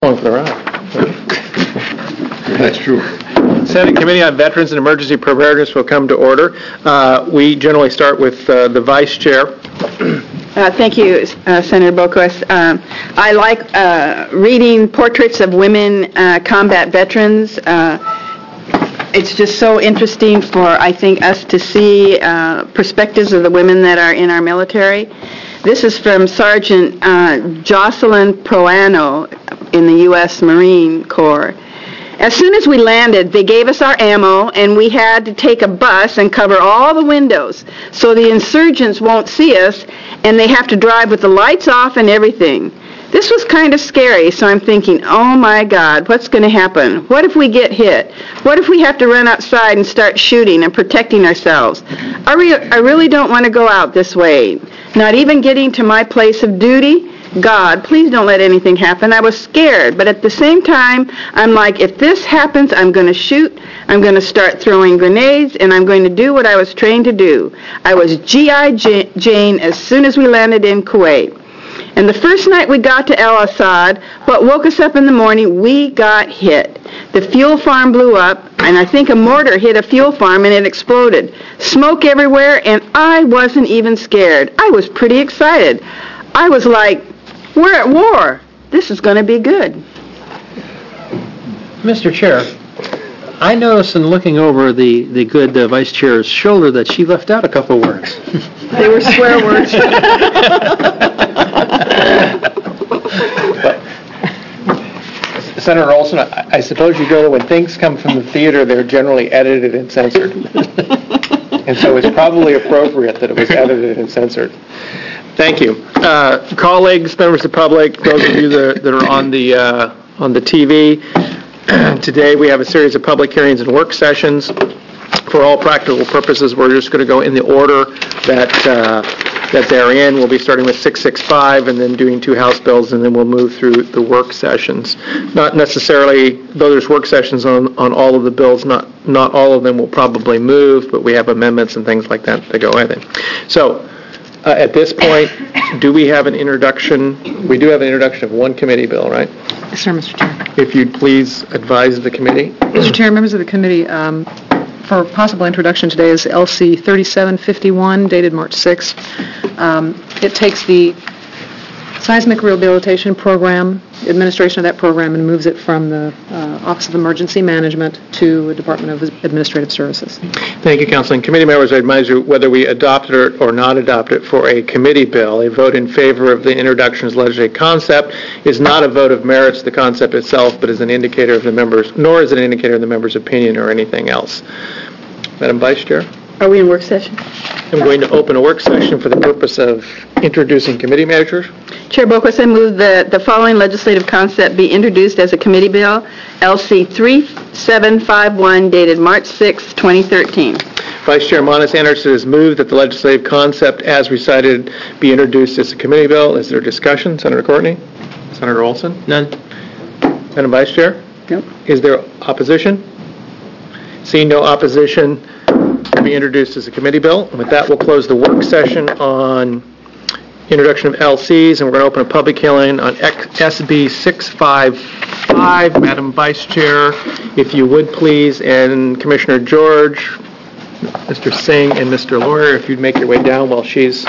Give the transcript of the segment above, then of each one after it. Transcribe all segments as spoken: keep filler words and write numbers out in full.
Going for the ride. That's true. Senate Committee on Veterans and Emergency Preparedness will come to order. Uh, we generally start with uh, the Vice Chair. Uh, thank you, uh, Senator Boquist. Um, I like uh, reading portraits of women uh, combat veterans. Uh, it's just so interesting for, I think, us to see uh, perspectives of the women that are in our military. This is from Sergeant uh, Jocelyn Proano in the U S Marine Corps. As soon as we landed, they gave us our ammo, and we had to take a bus and cover all the windows so the insurgents won't see us, and they have to drive with the lights off and everything. This was kind of scary, so I'm thinking, oh my God, what's going to happen? What if we get hit? What if we have to run outside and start shooting and protecting ourselves? I, re- I really don't want to go out this way. Not even getting to my place of duty. God, please don't let anything happen. I was scared, but at the same time, I'm like, if this happens, I'm going to shoot, I'm going to start throwing grenades, and I'm going to do what I was trained to do. I was G I Jane as soon as we landed in Kuwait. And the first night we got to El Asad, what woke us up in the morning, we got hit. The fuel farm blew up, and I think a mortar hit a fuel farm and it exploded. Smoke everywhere, and I wasn't even scared. I was pretty excited. I was like, we're at war. This is going to be good. Mister Chair, I noticed in looking over the, the good uh, Vice Chair's shoulder that she left out a couple words. They were swear words. Senator Olson, I, I suppose you go to when things come from the theater, they're generally edited and censored. And so it's probably appropriate that it was edited and censored. Thank you. Uh, colleagues, members of the public, those of you that, that are on the, uh, on the T V, today we have a series of public hearings and work sessions. For all practical purposes, we're just going to go in the order that uh, that they're in. We'll be starting with six sixty-five and then doing two House bills, and then we'll move through the work sessions. Not necessarily, though there's work sessions on, on all of the bills, not, not all of them will probably move, but we have amendments and things like that that go with it. So, uh, at this point, do we have an introduction? We do have an introduction of one committee bill, right? Yes, sir, Mister Chair. If you'd please advise the committee. Mister Chair, members of the committee, um, for possible introduction today is L C thirty-seven fifty-one, dated March sixth. Um, it takes the seismic rehabilitation program, administration of that program, and moves it from the uh, Office of Emergency Management to the Department of Administrative Services. Thank you, Council. And committee members, I advise you whether we adopt it or not adopt it for a committee bill. A vote in favor of the introduction as legislative concept is not a vote of merits to the concept itself, but is an indicator of the members, nor is it an indicator of the members' opinion or anything else. Madam Vice Chair? Are we in work session? I'm going to open a work session for the purpose of introducing committee measures. Chair Boquist, I move that the following legislative concept be introduced as a committee bill, L C thirty-seven fifty-one, dated March sixth, twenty thirteen. Vice Chair Monis Anderson has moved that the legislative concept as recited be introduced as a committee bill. Is there discussion? Senator Courtney? Senator Olson? None. Madam Vice Chair? Nope. Is there opposition? Seeing no opposition, will be introduced as a committee bill. And with that, we'll close the work session on introduction of L Cs, and we're going to open a public hearing on S B six fifty-five. Madam Vice Chair, if you would please, and Commissioner George, Mister Singh, and Mister Lawyer, if you'd make your way down while she's...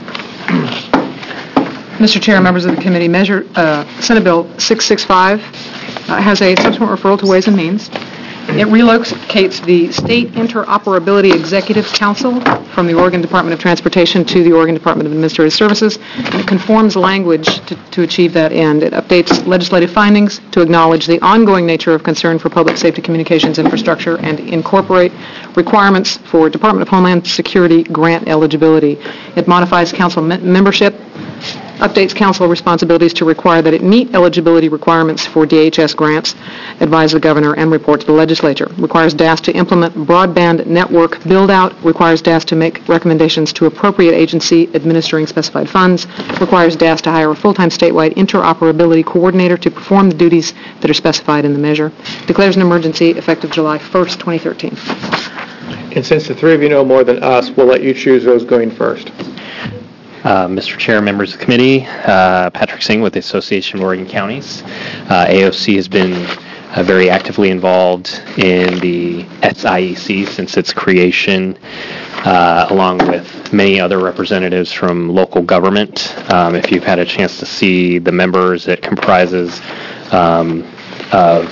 Mister Chair, members of the committee, measure uh, Senate Bill six sixty-five uh, has a subsequent referral to Ways and Means. It relocates the State Interoperability Executive Council from the Oregon Department of Transportation to the Oregon Department of Administrative Services, and it conforms language to, to achieve that end. It updates legislative findings to acknowledge the ongoing nature of concern for public safety communications infrastructure and incorporate requirements for Department of Homeland Security grant eligibility. It modifies council me- membership, updates council responsibilities to require that it meet eligibility requirements for D H S grants, advise the governor, and report to the legislature. Requires D A S to implement broadband network build-out. Requires D A S to make recommendations to appropriate agency administering specified funds. Requires D A S to hire a full-time statewide interoperability coordinator to perform the duties that are specified in the measure. Declares an emergency effective July first, twenty thirteen. And since the three of you know more than us, we'll let you choose those going first. Uh, Mister Chair, members of the committee, uh, Patrick Singh with the Association of Oregon Counties. Uh, A O C has been uh, very actively involved in the S I E C since its creation, uh, along with many other representatives from local government. Um, if you've had a chance to see the members, it comprises um, of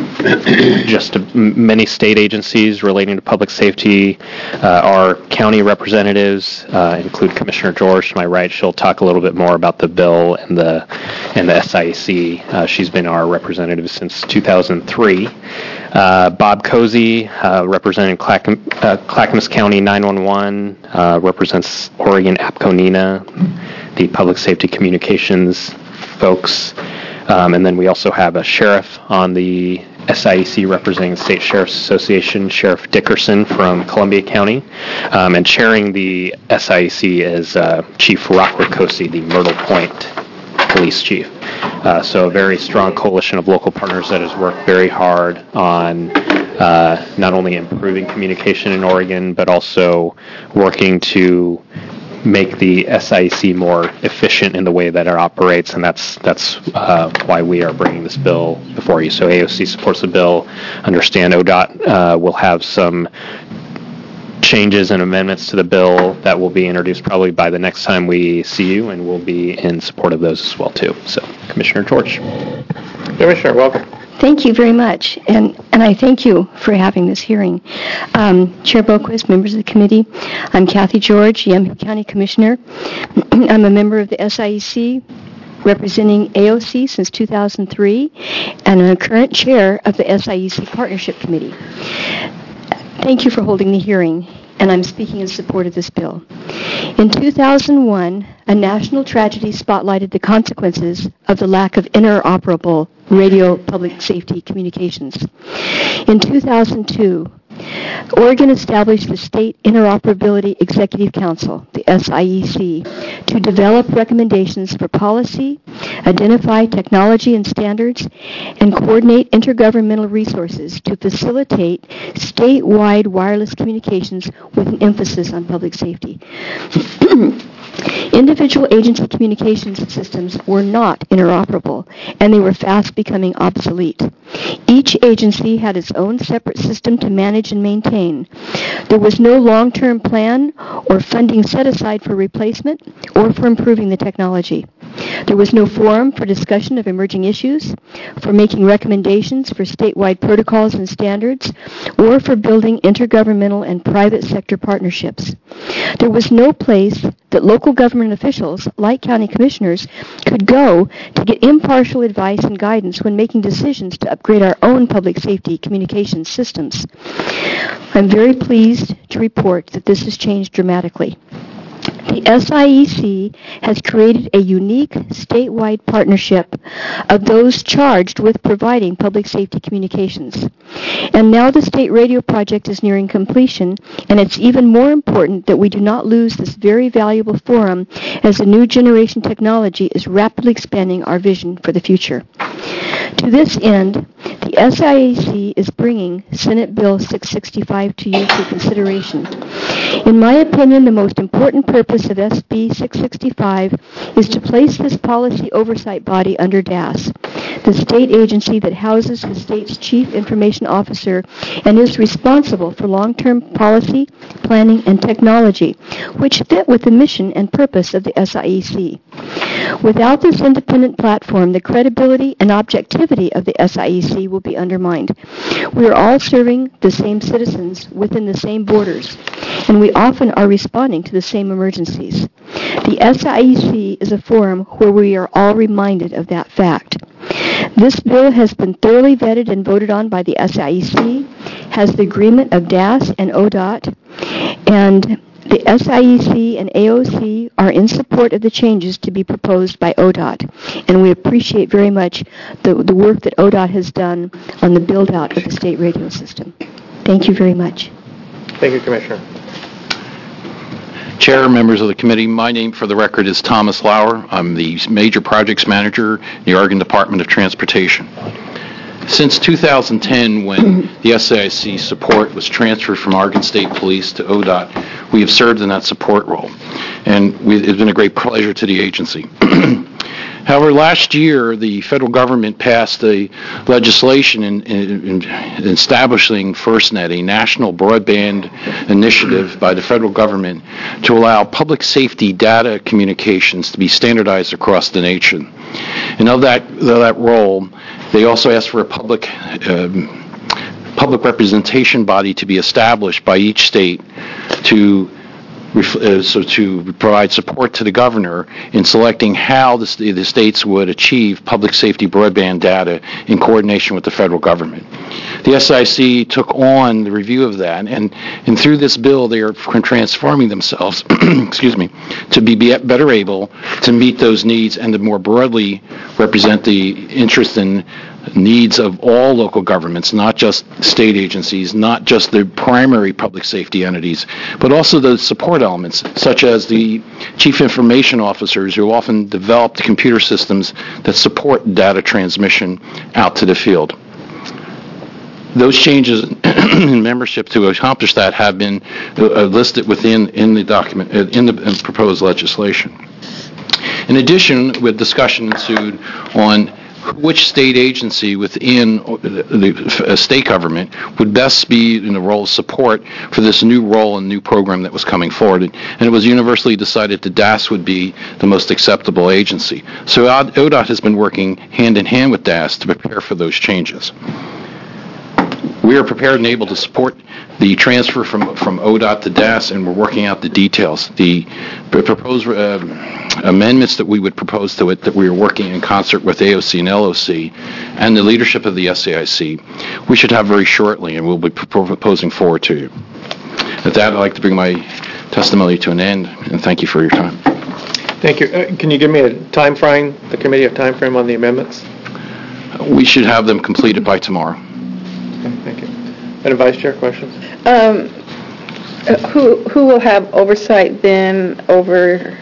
just many state agencies relating to public safety. Uh, our county representatives uh, include Commissioner George to my right. She'll talk a little bit more about the bill and the and the S I E C. Uh, she's been our representative since two thousand three. Uh, Bob Cozy, uh, representing Clackamas, uh, Clackamas County nine one one, uh, represents Oregon APCO-NENA, the public safety communications folks. Um, and then we also have a sheriff on the S I E C representing the State Sheriff's Association, Sheriff Dickerson from Columbia County, um, and chairing the S I E C is uh, Chief Rockwood Cosi, the Myrtle Point Police Chief. Uh, so a very strong coalition of local partners that has worked very hard on uh, not only improving communication in Oregon, but also working to make the S I E C more efficient in the way that it operates, and that's that's uh, why we are bringing this bill before you. So A O C supports the bill. Understand O D O T uh, will have some changes and amendments to the bill that will be introduced probably by the next time we see you, and we'll be in support of those as well too. So, Commissioner George. Commissioner, welcome. Thank you very much, and, and I thank you for having this hearing. Um, Chair Boquist, members of the committee, I'm Kathy George, Yamhill County Commissioner. I'm a member of the S I E C, representing A O C since two thousand three, and I'm a current chair of the S I E C Partnership Committee. Thank you for holding the hearing, and I'm speaking in support of this bill. In two thousand one, a national tragedy spotlighted the consequences of the lack of interoperable radio public safety communications. In two thousand two, Oregon established the State Interoperability Executive Council, the S I E C, to develop recommendations for policy, identify technology and standards, and coordinate intergovernmental resources to facilitate statewide wireless communications with an emphasis on public safety. Individual agency communications systems were not interoperable, and they were fast becoming obsolete. Each agency had its own separate system to manage and maintain. There was no long-term plan or funding set aside for replacement or for improving the technology. There was no forum for discussion of emerging issues, for making recommendations for statewide protocols and standards, or for building intergovernmental and private sector partnerships. There was no place that local government officials, like county commissioners, could go to get impartial advice and guidance when making decisions to upgrade our own public safety communications systems. I'm very pleased to report that this has changed dramatically. The S I E C has created a unique statewide partnership of those charged with providing public safety communications. And now the state radio project is nearing completion, and it's even more important that we do not lose this very valuable forum as the new generation technology is rapidly expanding our vision for the future. To this end, the S I E C is bringing Senate Bill six sixty-five to you for consideration. In my opinion, the most important purpose of S B six sixty-five is to place this policy oversight body under D A S, the state agency that houses the state's chief information officer and is responsible for long-term policy, planning, and technology, which fit with the mission and purpose of the S I E C. Without this independent platform, the credibility and objectivity of the S I E C will be undermined. We are all serving the same citizens within the same borders, and we often are responding to the same emergencies. The S I E C is a forum where we are all reminded of that fact. This bill has been thoroughly vetted and voted on by the S I E C, has the agreement of D A S and O D O T, and the S I E C and A O C are in support of the changes to be proposed by O D O T, and we appreciate very much the, the work that O D O T has done on the build-out of the state radio system. Thank you very much. Thank you, Commissioner. Chair, members of the committee, my name for the record is Thomas Lauer. I'm the Major Projects Manager in the Oregon Department of Transportation. Since two thousand ten, when the S A I C support was transferred from Oregon State Police to O D O T, we have served in that support role, and we, it's been a great pleasure to the agency. However, last year, the federal government passed a legislation in, in, in establishing FirstNet, a national broadband initiative by the federal government to allow public safety data communications to be standardized across the nation. And of that, of that role, they also asked for a public um, public representation body to be established by each state to Uh, so to provide support to the governor in selecting how the, the states would achieve public safety broadband data in coordination with the federal government. The S I C took on the review of that, and, and through this bill, they are transforming themselves, excuse me, to be better able to meet those needs and to more broadly represent the interest and needs of all local governments, not just state agencies, not just the primary public safety entities, but also the support elements, such as the chief information officers who often developed computer systems that support data transmission out to the field. Those changes in membership to accomplish that have been uh, listed within in the document, uh, in the in proposed legislation. In addition, with discussion ensued on which state agency within the state government would best be in the role of support for this new role and new program that was coming forward. And it was universally decided that D A S would be the most acceptable agency. So O D O T has been working hand in hand with D A S to prepare for those changes. We are prepared and able to support the transfer from, from O D O T to D A S, and we're working out the details. The proposed uh, amendments that we would propose to it that we are working in concert with A O C and L O C and the leadership of the S A I C, we should have very shortly, and we'll be proposing forward to you. With that, I'd like to bring my testimony to an end, and thank you for your time. Thank you. Uh, can you give me a time frame, the committee, a time frame on the amendments? We should have them completed by tomorrow. Okay, thank you. Madam Vice Chair, questions? Um, uh, Who who will have oversight then over,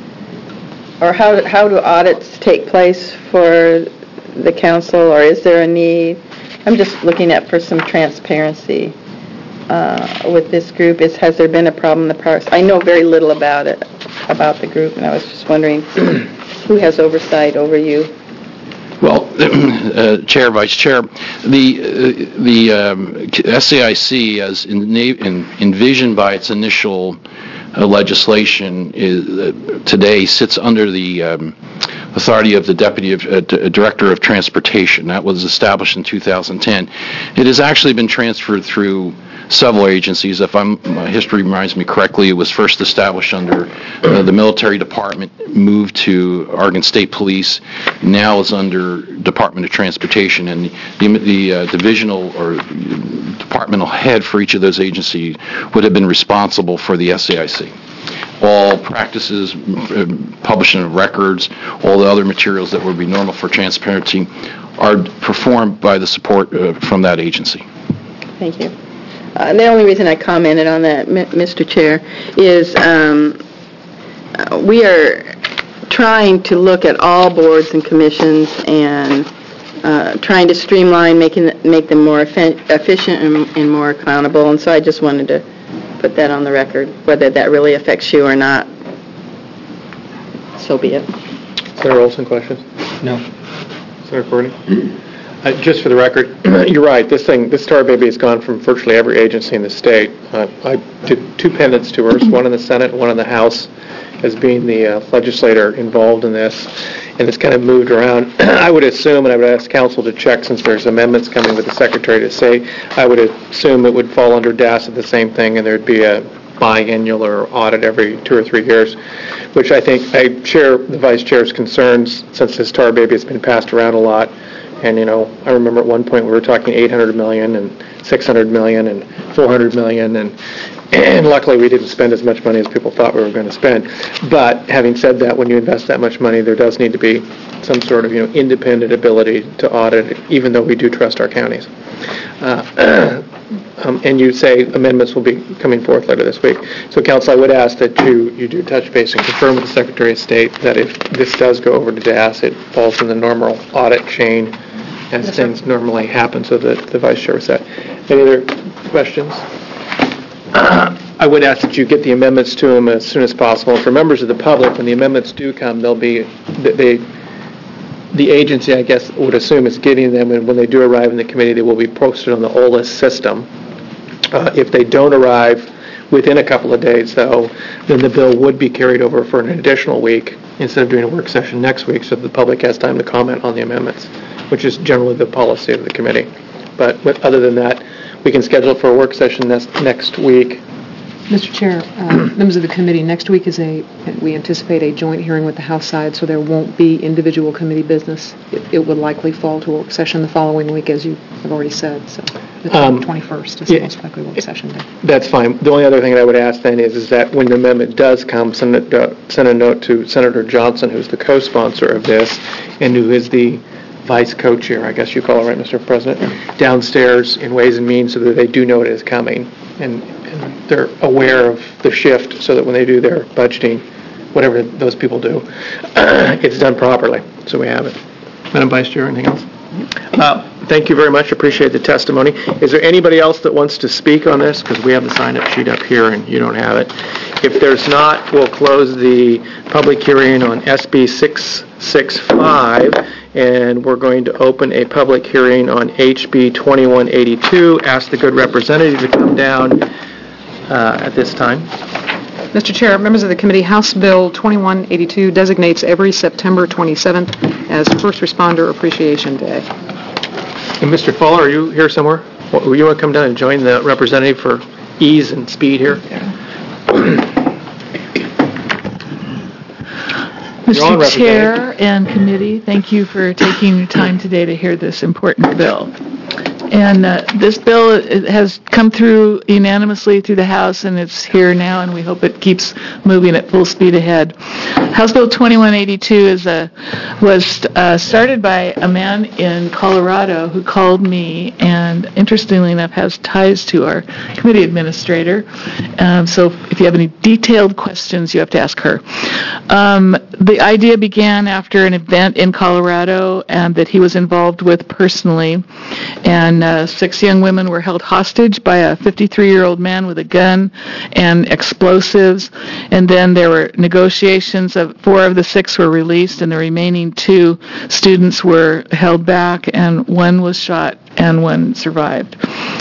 or how how do audits take place for the council, or is there a need? I'm just looking at for some transparency uh, with this group. Is has there been a problem in the past? I know very little about it, about the group, and I was just wondering who has oversight over you. Well, uh, Chair, Vice Chair, the uh, the um, S A I C, as in, in, envisioned by its initial uh, legislation, is, uh, today sits under the um, authority of the Deputy of, uh, D- Director of Transportation. That was established in two thousand ten. It has actually been transferred through several agencies. If I'm, my history reminds me correctly, it was first established under uh, the Military Department, moved to Oregon State Police, now is under Department of Transportation, and the, the uh, divisional or departmental head for each of those agencies would have been responsible for the S A I C. All practices, uh, publishing of records, all the other materials that would be normal for transparency are performed by the support uh, from that agency. Thank you. Uh, the only reason I commented on that, Mister Chair, is um, uh, we are trying to look at all boards and commissions and uh, trying to streamline, making make them more efficient and, and more accountable. And so I just wanted to put that on the record, whether that really affects you or not. So be it. Senator Olson, questions? No. Senator Courtney? Uh, just for the record, you're right. This thing, this Star Baby has gone from virtually every agency in the state. Uh, I did two pendants tours, one in the Senate, one in the House, as being the uh, legislator involved in this, and it's kind of moved around. I would assume, and I would ask council to check since there's amendments coming with the Secretary to say, I would assume it would fall under D A S at the same thing, and there'd be a biannual or audit every two or three years, which I think I share the Vice Chair's concerns since this Star Baby has been passed around a lot. And, you know, I remember at one point we were talking eight hundred million dollars and six hundred million dollars and four hundred million dollars, and, and luckily we didn't spend as much money as people thought we were going to spend. But having said that, when you invest that much money, there does need to be some sort of, you know, independent ability to audit it, even though we do trust our counties. Uh, um, and you say amendments will be coming forth later this week. So, Council, I would ask that you, you do touch base and confirm with the Secretary of State that if this does go over to D A S, it falls in the normal audit chain as things normally happen, so that the vice chair was set. Any other questions? I would ask that you get the amendments to them as soon as possible. For members of the public, when the amendments do come, they'll be, they, the agency, I guess, would assume is getting them, and when they do arrive in the committee, they will be posted on the O L I S system. Uh, if they don't arrive within a couple of days, though, then the bill would be carried over for an additional week instead of doing a work session next week, so the public has time to comment on the amendments, which is generally the policy of the committee. But, but other than that, we can schedule it for a work session next, next week. Mister Chair, uh, members of the committee, next week is a, we anticipate a joint hearing with the House side, so there won't be individual committee business. It, it would likely fall to a work session the following week, as you have already said, so the Um, twenty-first is yeah, the most likely work session day. That's fine. The only other thing that I would ask then is, is that when the amendment does come, send a, uh, send a note to Senator Johnson, who's the co-sponsor of this, and who is the vice co-chair, I guess you call it, right, Mister President, downstairs in Ways and Means, so that they do know it is coming, and, and they're aware of the shift, so that when they do their budgeting, whatever those people do, it's done properly. So we have it. Madam Vice Chair, anything else? Uh, thank you very much. Appreciate the testimony. Is there anybody else that wants to speak on this? Because we have the sign-up sheet up here, and you don't have it. If there's not, we'll close the public hearing on S B six sixty-five, and we're going to open a public hearing on H B twenty-one eighty-two. Ask the good representative to come down uh, at this time. Mister Chair, members of the committee, House Bill twenty-one eighty-two designates every September twenty-seventh as First Responder Appreciation Day. And Mister Fuller, are you here somewhere? Well, you want to come down and join the representative for ease and speed here? Mister Chair and committee, thank you for taking your time today to hear this important bill. And uh, this bill it has come through unanimously through the House, and it's here now, and we hope it keeps moving at full speed ahead. House Bill twenty-one eighty-two is a, was uh, started by a man in Colorado who called me, and interestingly enough has ties to our committee administrator. Um, so if you have any detailed questions, you have to ask her. Um, the idea began after an event in Colorado um, that he was involved with personally, and uh, six young women were held hostage by a fifty-three-year-old man with a gun and explosives, and then there were negotiations of four of the six were released, and the remaining two students were held back, and one was shot and one survived.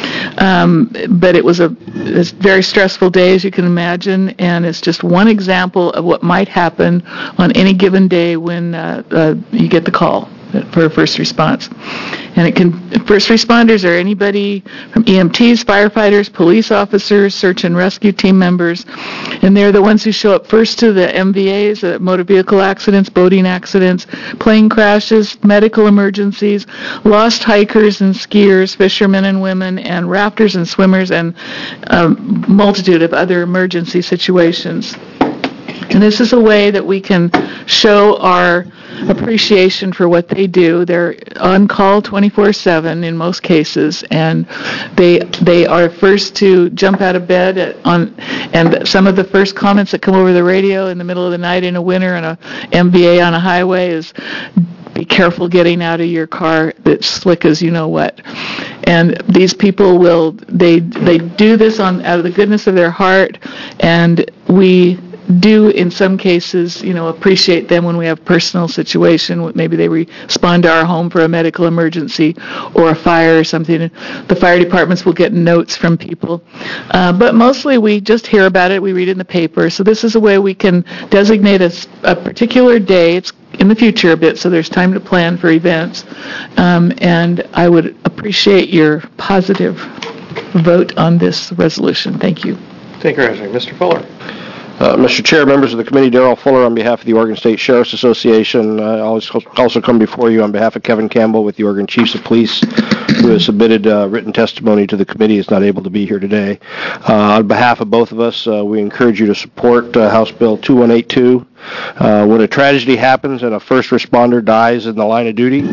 Um, but it was a, a very stressful day, as you can imagine, and it's just one example of what might happen on any given day when uh, uh, you get the call for a first response. And it can, first responders are anybody from E M Ts, firefighters, police officers, search and rescue team members, and they're the ones who show up first to the M V As, uh, motor vehicle accidents, boating accidents, plane crashes, medical emergencies, lost hikers and skiers, fishermen and women, and rafters and swimmers, and a multitude of other emergency situations. And this is a way that we can show our appreciation for what they do. They're on call twenty-four seven in most cases, and they they are first to jump out of bed at, on, and some of the first comments that come over the radio in the middle of the night in a winter on a M V A on a highway is, be careful getting out of your car that's slick as you know what. And these people will, they they do this on out of the goodness of their heart, and we do in some cases, you know, appreciate them when we have personal situation. Maybe they respond to our home for a medical emergency or a fire or something. The fire departments will get notes from people. Uh, but mostly we just hear about it. We read it in the paper. So this is a way we can designate a, a particular day. It's in the future a bit, so there's time to plan for events. Um, and I would appreciate your positive vote on this resolution. Thank you. Thank you, Mister Fuller. Uh, Mister Chair, members of the committee, Darrell Fuller on behalf of the Oregon State Sheriff's Association. I uh, also come before you on behalf of Kevin Campbell with the Oregon Chiefs of Police, who has submitted uh, written testimony to the committee. Is not able to be here today. Uh, on behalf of both of us, uh, we encourage you to support uh, House Bill twenty-one eighty-two. Uh, when a tragedy happens and a first responder dies in the line of duty,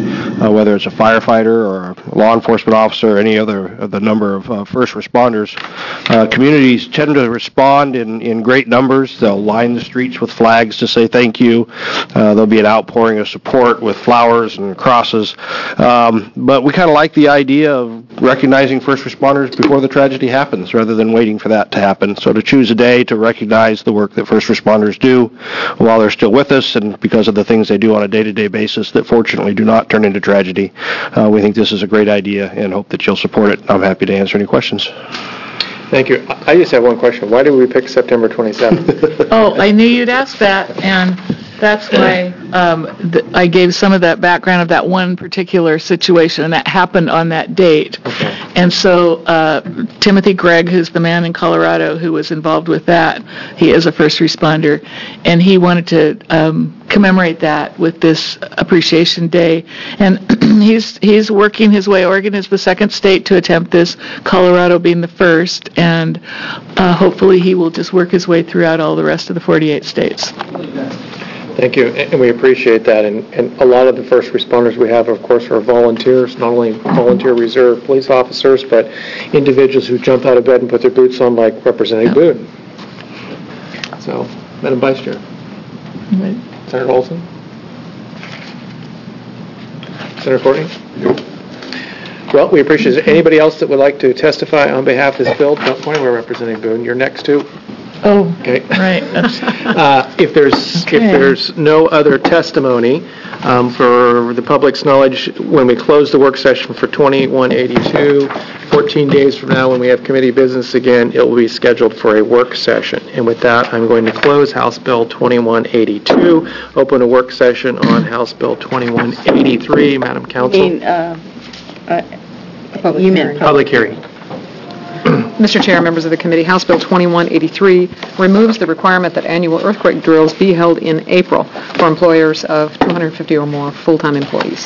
uh, whether it's a firefighter or a law enforcement officer or any other of the number of uh, first responders. Uh, communities tend to respond in, in great numbers. They'll line the streets with flags to say thank you. Uh, there'll be an outpouring of support with flowers and crosses. Um, but we kind of like the idea of recognizing first responders before the tragedy happens rather than waiting for that to happen. So to choose a day to recognize the work that first responders do while they're still with us and because of the things they do on a day-to-day basis that fortunately do not turn into tragedy, uh, we think this is a great idea and hope that you'll support it. I'm happy to answer any questions. Thank you. I just have one question. Why did we pick September twenty-seventh? Oh, I knew you'd ask that, and that's why um, th- I gave some of that background of that one particular situation, and that happened on that date. Okay. And so uh, Timothy Gregg, who's the man in Colorado who was involved with that, he is a first responder, and he wanted to um, commemorate that with this Appreciation Day. And he's he's working his way. Oregon is the second state to attempt this, Colorado being the first, and uh, hopefully he will just work his way throughout all the rest of the forty-eight states. Thank you, and we appreciate that. And, and a lot of the first responders we have, of course, are volunteers, not only volunteer reserve police officers, but individuals who jump out of bed and put their boots on, like Representative Boone. So, Madam Vice Chair. Right. Senator Olson? Senator Courtney? Well, we appreciate it. Anybody else that would like to testify on behalf of this bill? Don't point where Representative Boone. You're next to. Oh, Okay. right. Uh, If there's, Okay. if there's no other testimony, um, for the public's knowledge, when we close the work session for twenty-one eighty-two, fourteen days from now, when we have committee business again, it will be scheduled for a work session. And with that, I'm going to close House Bill twenty-one eighty-two, open a work session on House Bill twenty-one eighty-three. Madam Counsel? mean, uh, uh, you meant Public hearing. Mister Chair, members of the committee, House Bill twenty-one eighty-three removes the requirement that annual earthquake drills be held in April for employers of two hundred fifty or more full-time employees.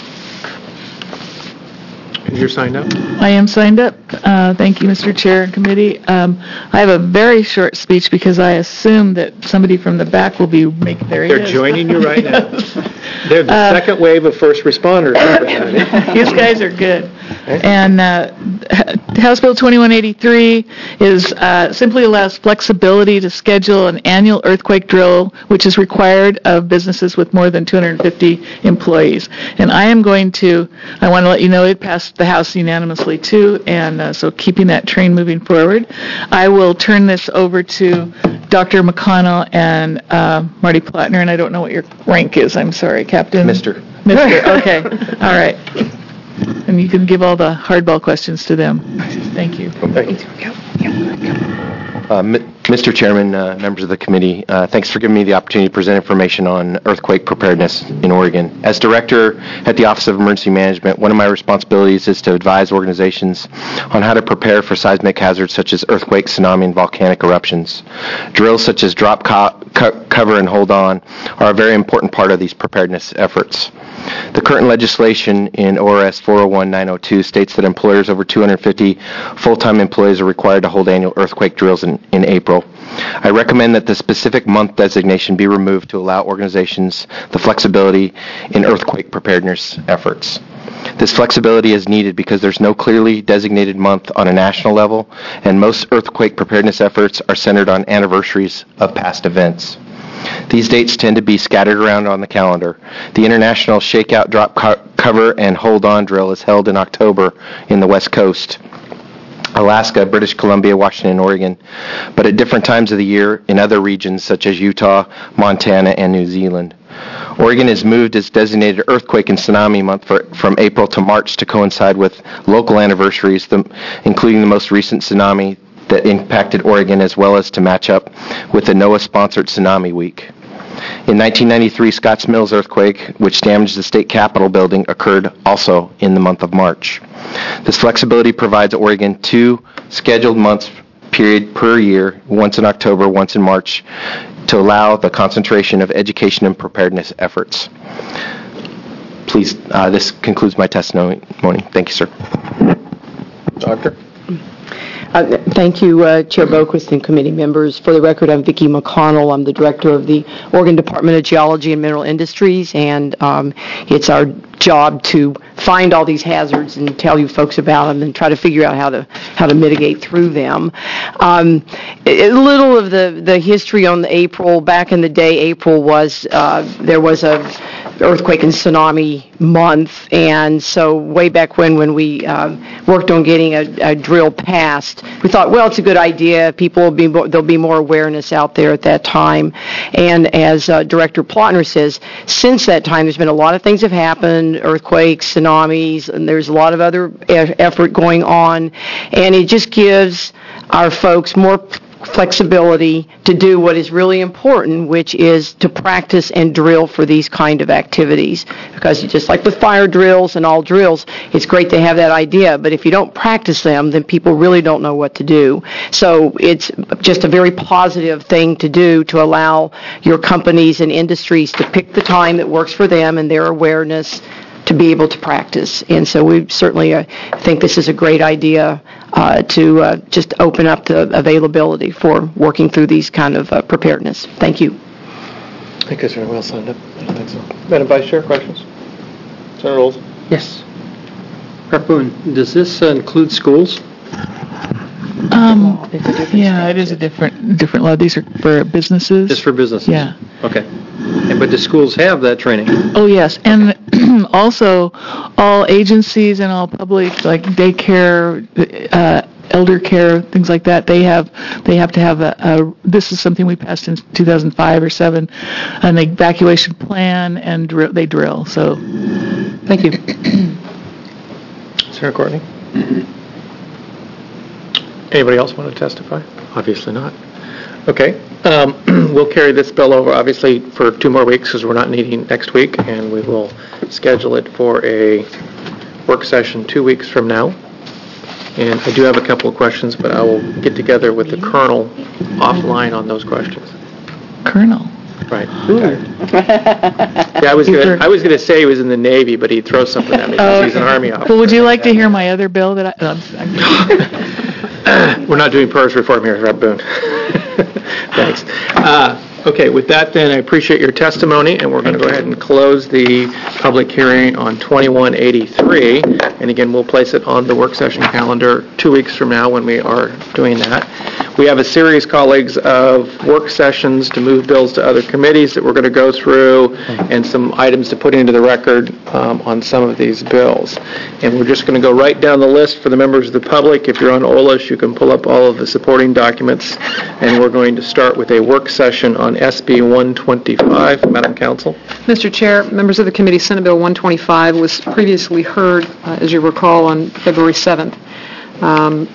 You're signed up? I am signed up. Uh, Thank you, Mister Chair and committee. Um, I have a very short speech because I assume that somebody from the back will be making their... They're joining you right now. They're the Uh, second wave of first responders, Representative. These guys are good. And uh, House Bill twenty-one eighty-three is uh, simply allows flexibility to schedule an annual earthquake drill, which is required of businesses with more than two hundred fifty employees. And I am going to, I want to let you know it passed the House unanimously too, and uh, so keeping that train moving forward. I will turn this over to Doctor McConnell and uh, Marty Plattner, and I don't know what your rank is. I'm sorry, Captain. Mister Mister Okay. All right. And you can give all the hardball questions to them. Thank you. Thank you. Uh, M- Mister Chairman, uh, members of the committee, uh, thanks for giving me the opportunity to present information on earthquake preparedness in Oregon. As Director at the Office of Emergency Management, one of my responsibilities is to advise organizations on how to prepare for seismic hazards such as earthquake, tsunami, and volcanic eruptions. Drills such as drop, co- co- cover, and hold on are a very important part of these preparedness efforts. The current legislation in O R S four oh one nine oh two states that employers over two hundred fifty full-time employees are required to hold annual earthquake drills in, in April. I recommend that the specific month designation be removed to allow organizations the flexibility in earthquake preparedness efforts. This flexibility is needed because there's no clearly designated month on a national level, and most earthquake preparedness efforts are centered on anniversaries of past events. These dates tend to be scattered around on the calendar. The International Shakeout Drop Co- Cover and Hold On drill is held in October in the West Coast, Alaska, British Columbia, Washington, and Oregon, but at different times of the year in other regions such as Utah, Montana, and New Zealand. Oregon has moved its designated earthquake and tsunami month for, from April to March to coincide with local anniversaries, the, including the most recent tsunami that impacted Oregon, as well as to match up with the NOAA-sponsored Tsunami Week. In nineteen ninety-three, Scotts Mills earthquake, which damaged the state capitol building, occurred also in the month of March. This flexibility provides Oregon two scheduled months period per year, once in October, once in March, to allow the concentration of education and preparedness efforts. Please, uh, this concludes my testimony. Thank you, sir. Doctor? Uh, Thank you, uh, Chair Boquist and committee members. For the record, I'm Vicki McConnell. I'm the director of the Oregon Department of Geology and Mineral Industries, and um, it's our job to find all these hazards and tell you folks about them and try to figure out how to how to mitigate through them. Um, a little of the, the history on the April. Back in the day, April was, uh, there was a earthquake and tsunami month, and so way back when when we uh, worked on getting a, a drill passed, we thought, well, it's a good idea. People will be more, there'll be more awareness out there at that time. And as uh, Director Plotner says, since that time, there's been a lot of things have happened, earthquakes, tsunamis, and there's a lot of other e- effort going on, and it just gives our folks more flexibility to do what is really important, which is to practice and drill for these kind of activities. Because just like with fire drills and all drills, it's great to have that idea, but if you don't practice them, then people really don't know what to do. So it's just a very positive thing to do to allow your companies and industries to pick the time that works for them and their awareness to be able to practice. And so we certainly uh, think this is a great idea uh, to uh, just open up the availability for working through these kind of uh, preparedness. Thank you. I think it's very well signed up. I don't think so. Madam Vice Chair, questions? Senator Olson? Yes. Rep Boone, does this uh, include schools? Um, yeah, it is a different different law. These are for businesses. Just for businesses? Yeah. Okay. And, but do schools have that training? Oh, yes. And also, all agencies and all public, like daycare, uh, elder care, things like that, they have they have to have a, a, this is something we passed in two thousand five or seven, an evacuation plan, and dr- they drill. So, thank you. Senator Courtney? Anybody else want to testify? Obviously not. Okay. Um, we'll carry this bill over, obviously, for two more weeks because we're not meeting next week, and we will schedule it for a work session two weeks from now. And I do have a couple of questions, but I will get together with the colonel offline on those questions. Colonel? Right. Yeah, I was gonna, I was going to say he was in the Navy, but he'd throw something at me because oh, he's an Army officer. Well, would you like to hear my other bill that I... We're not doing PERS reform here, Rep Boone. Thanks. Uh, okay, with that then, I appreciate your testimony, and we're going to go ahead and close the public hearing on twenty-one eighty-three. And again, we'll place it on the work session calendar two weeks from now when we are doing that. We have a series, colleagues, of work sessions to move bills to other committees that we're going to go through, and some items to put into the record um, on some of these bills. And we're just going to go right down the list for the members of the public. If you're on O L A S, you can pull up all of the supporting documents, and we're going to start with a work session on S B one twenty-five. Madam Counsel. Mister Chair, members of the committee, Senate Bill one twenty-five was previously heard, uh, as you recall, on February seventh. Um,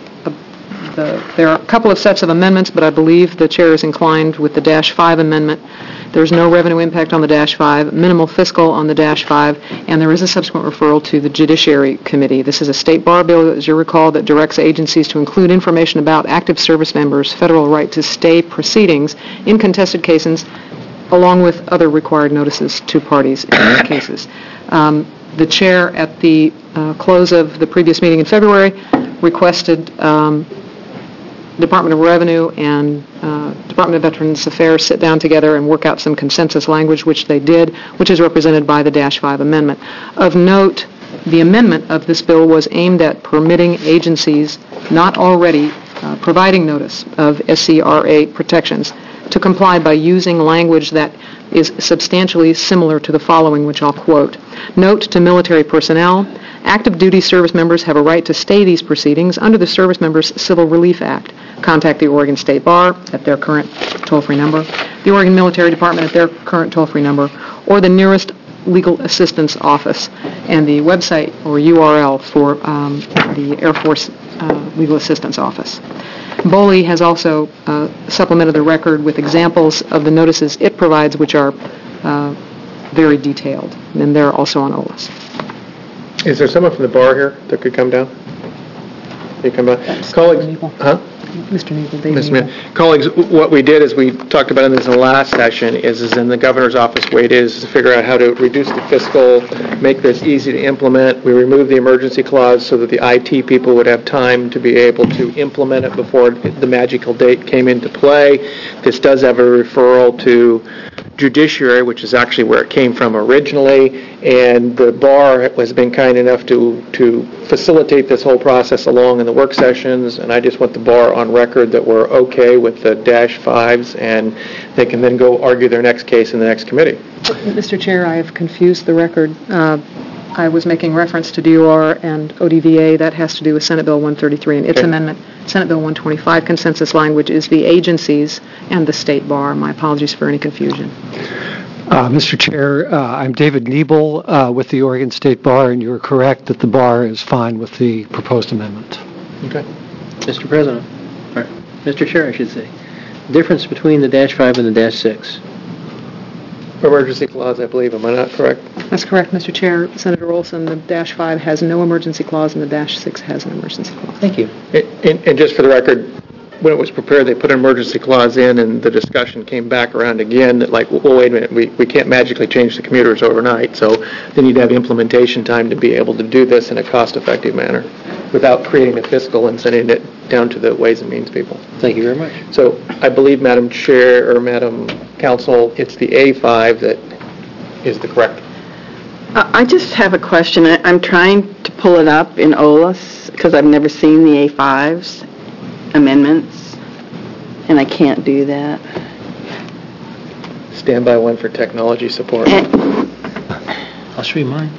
the, there are a couple of sets of amendments, but I believe the chair is inclined with the Dash five amendment. There's no revenue impact on the Dash five, minimal fiscal on the Dash five, and there is a subsequent referral to the Judiciary Committee. This is a state bar bill, as you recall, that directs agencies to include information about active service members' federal right to stay proceedings in contested cases, along with other required notices to parties in these cases. Um, the chair, at the uh, close of the previous meeting in February, requested um, Department of Revenue and uh, Department of Veterans Affairs sit down together and work out some consensus language, which they did, which is represented by the Dash five amendment. Of note, the amendment of this bill was aimed at permitting agencies not already uh, providing notice of S C R A protections to comply by using language that is substantially similar to the following, which I'll quote. Note to military personnel, active duty service members have a right to stay these proceedings under the Service Members Civil Relief Act. Contact the Oregon State Bar at their current toll-free number, the Oregon Military Department at their current toll-free number, or the nearest legal assistance office. And the website or U R L for um, the Air Force uh, Legal Assistance Office. B O L I has also uh, supplemented the record with examples of the notices it provides, which are uh, very detailed, and they're also on O L A S. Is there someone from the bar here that could come down? Can you come down? Colleagues, huh? Mister Nagel, David Mister Nagel. Mayor. Colleagues, what we did is we talked about in this in the last session is, is in the governor's office way it is to figure out how to reduce the fiscal, make this easy to implement. We removed the emergency clause so that the I T people would have time to be able to implement it before the magical date came into play. This does have a referral to judiciary, which is actually where it came from originally, and the bar has been kind enough to to facilitate this whole process along in the work sessions, and I just want the bar on record that we're okay with the dash fives, and they can then go argue their next case in the next committee. Mister Chair, I have confused the record. Uh, I was making reference to D O R and O D V A. That has to do with Senate Bill one thirty-three and its Okay. amendment. Senate Bill one twenty-five consensus language is the agencies and the state bar. My apologies for any confusion. Uh, Mister Chair, uh, I'm David Niebel uh, with the Oregon State Bar, and you're correct that the bar is fine with the proposed amendment. Okay. Mister President, or Mister Chair, I should say, difference between the dash five and the dash six. Emergency clause, I believe. Am I not correct? That's correct, Mister Chair. Senator Olson, the dash five has no emergency clause and the dash six has an emergency clause. Thank you. And, and, and just for the record, when it was prepared, they put an emergency clause in, and the discussion came back around again that, like, well, wait a minute, we, we can't magically change the commuters overnight, so they need to have implementation time to be able to do this in a cost-effective manner without creating the fiscal and sending it down to the Ways and Means people. Thank you very much. So I believe, Madam Chair, or Madam Counsel, it's the A five that is the correct. I I just have a question. I- I'm trying to pull it up in O L A S because I've never seen the A fives amendments, and I can't do that. Stand by one for technology support. I'll show you mine.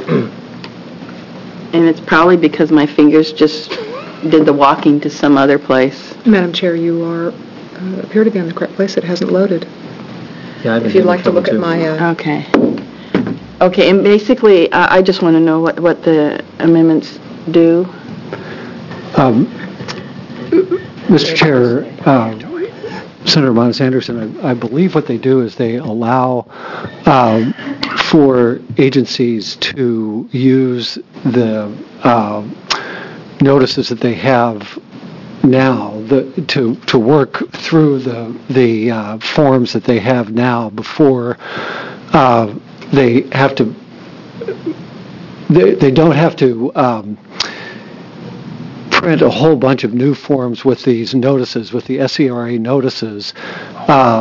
And it's probably because my fingers just did the walking to some other place. Madam Chair, you are, uh, appear to be on the correct place. It hasn't loaded. Yeah, I've been If you'd having like to trouble look at too. my, uh, Okay. Okay, and basically, uh, I just want to know what, what the amendments do. Um, Mister Chair, uh, Senator Monis Anderson, I, I believe what they do is they allow um, for agencies to use the uh, notices that they have now, the, to to work through the the uh, forms that they have now before uh, they have to. They, they don't have to. Um, print a whole bunch of new forms with these notices, with the S E R A notices, uh,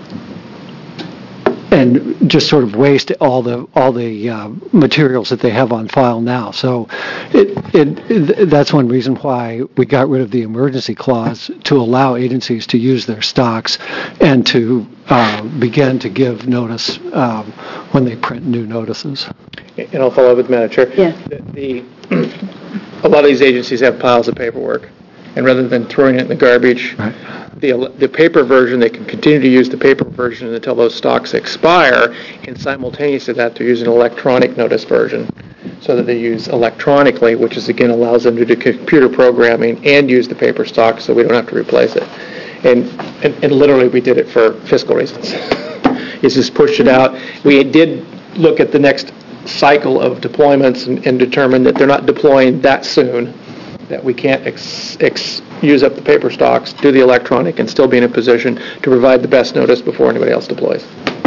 and just sort of waste all the all the uh, materials that they have on file now. So it, it, it that's one reason why we got rid of the emergency clause, to allow agencies to use their stocks and to uh, begin to give notice um, when they print new notices. And I'll follow up with Madam Chair. Yeah. The, the, a lot of these agencies have piles of paperwork, and rather than throwing it in the garbage, Right. the the paper version, they can continue to use the paper version until those stocks expire, and simultaneous to that, they're using an electronic notice version, so that they use electronically, which is again allows them to do computer programming and use the paper stock, so we don't have to replace it. And and, and literally, we did it for fiscal reasons. It's just pushed it out. We did look at the next cycle of deployments and, and determine that they're not deploying that soon, that we can't ex, ex, use up the paper stocks, do the electronic, and still be in a position to provide the best notice before anybody else deploys.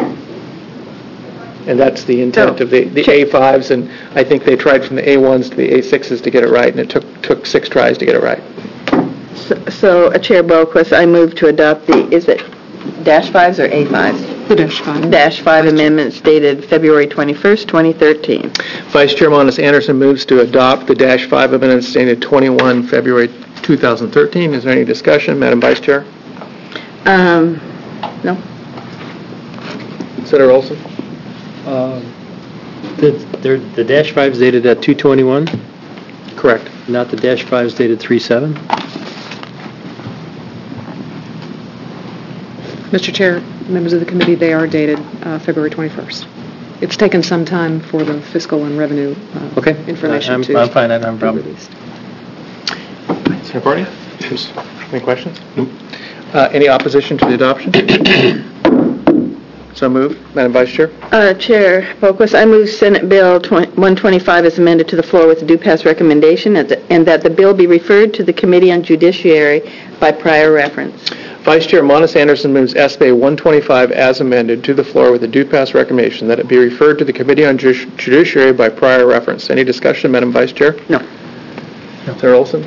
And that's the intent So, of the, the A fives, and I think they tried from the A ones to the A sixes to get it right, and it took took six tries to get it right. So, so uh, Chair Boquist, I move to adopt the, is it dash fives or A fives? the dash five. Dash five amendments dated February twenty-first, twenty thirteen. Vice Chair Monis Anderson moves to adopt the dash five amendments dated twenty-first February two thousand thirteen. Is there any discussion, Madam Vice Chair? Um, no. Senator Olson? Uh, the, they're- the dash five's dated at two twenty-one, Correct. not the dash five's dated three seven? Mister Chair, members of the committee, they are dated uh, February twenty-first. It's taken some time for the fiscal and revenue uh, Okay. information I'm- to I'm fine, I don't have a be problem. released. Senator Barney? Any questions? Uh, Any opposition to the adoption? So moved. Madam Vice Chair? Uh, Chair Boquist, I move Senate Bill one twenty-five as amended to the floor with a due pass recommendation, and that- and that the bill be referred to the Committee on Judiciary by prior reference. Vice Chair Monis Anderson moves S B one twenty-five as amended to the floor with a due pass recommendation that it be referred to the Committee on Ju- Judiciary by prior reference. Any discussion, Madam Vice Chair? No. Senator Olson?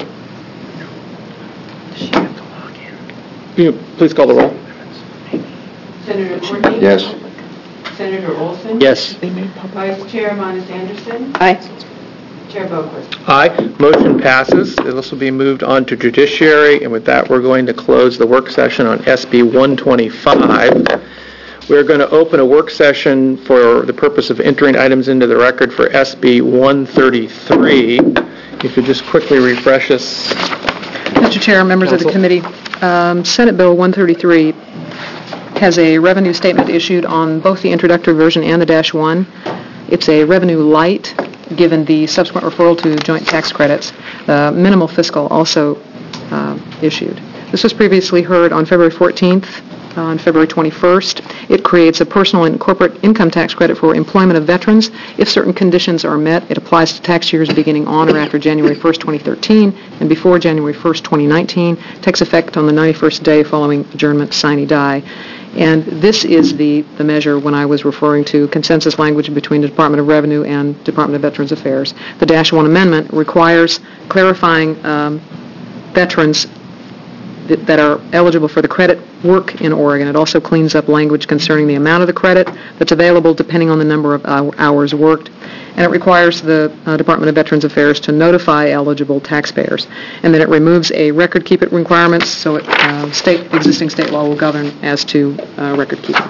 You please call the roll. Senator Courtney? Yes. Senator Olson? Yes. Vice Chair Monis Anderson? Aye. Chair Boquist? Aye. Motion passes. This will be moved on to Judiciary, and with that, we're going to close the work session on S B one twenty-five. We're going to open a work session for the purpose of entering items into the record for S B one thirty-three. If you could just quickly refresh us. Mister Chair, members of the committee, um, Senate Bill one thirty-three has a revenue statement issued on both the introductory version and the dash one. It's a revenue light, given the subsequent referral to joint tax credits. Uh, minimal fiscal also uh, issued. This was previously heard on February fourteenth, on February twenty-first. It creates a personal and corporate income tax credit for employment of veterans. If certain conditions are met, it applies to tax years beginning on or after January first, twenty thirteen, and before January first, twenty nineteen. Takes effect on the ninety-first day following adjournment sine die. And this is the, the measure when I was referring to consensus language between the Department of Revenue and Department of Veterans Affairs. The dash one amendment requires clarifying um, veterans that, that are eligible for the credit work in Oregon. It also cleans up language concerning the amount of the credit that's available depending on the number of hours worked. And it requires the uh, Department of Veterans Affairs to notify eligible taxpayers. And then it removes a record keep it requirements, so it, uh, state existing state law will govern as to uh, record keeping.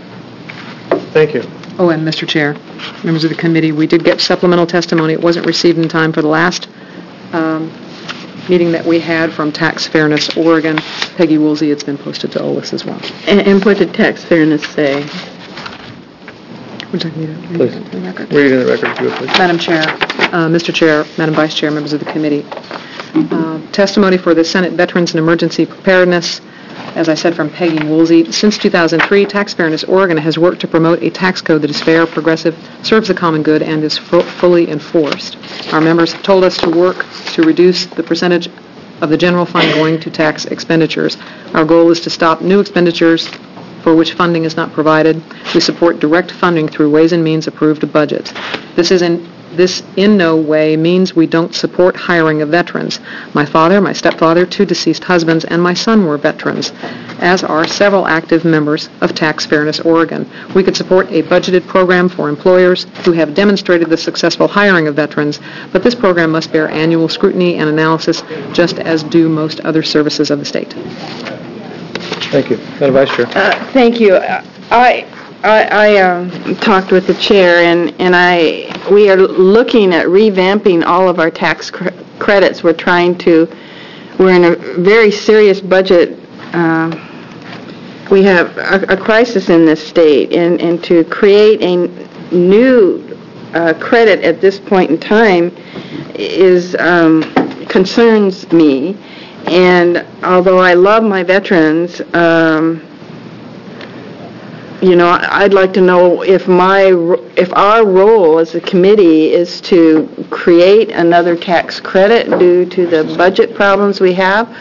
Thank you. Oh, and Mister Chair, members of the committee, we did get supplemental testimony. It wasn't received in time for the last um, meeting that we had from Tax Fairness Oregon. Peggy Woolsey, it's been posted to O L I S as well. And, and what did Tax Fairness say? Would you like me to read Please. it into the record? Read it in the record, if you would, please. Madam Chair, uh, Mister Chair, Madam Vice Chair, members of the committee. Uh, testimony for the Senate Veterans and Emergency Preparedness, as I said, from Peggy Woolsey. Since two thousand three, Tax Fairness Oregon has worked to promote a tax code that is fair, progressive, serves the common good, and is fu- fully enforced. Our members have told us to work to reduce the percentage of the general fund going to tax expenditures. Our goal is to stop new expenditures for which funding is not provided. We support direct funding through Ways and Means approved budget. This is in This in no way means we don't support hiring of veterans. My father, my stepfather, two deceased husbands, and my son were veterans, as are several active members of Tax Fairness Oregon. We could support a budgeted program for employers who have demonstrated the successful hiring of veterans, but this program must bear annual scrutiny and analysis, just as do most other services of the state. Thank you. Madam Vice Chair. Uh, thank you. I I, I um, talked with the chair, and, and I we are looking at revamping all of our tax cr- credits. We're trying to, we're in a very serious budget. Uh, we have a, a crisis in this state, and, and to create a new uh, credit at this point in time is um, concerns me. And although I love my veterans, um, you know, I'd like to know if my, if our role as a committee is to create another tax credit due to the budget problems we have,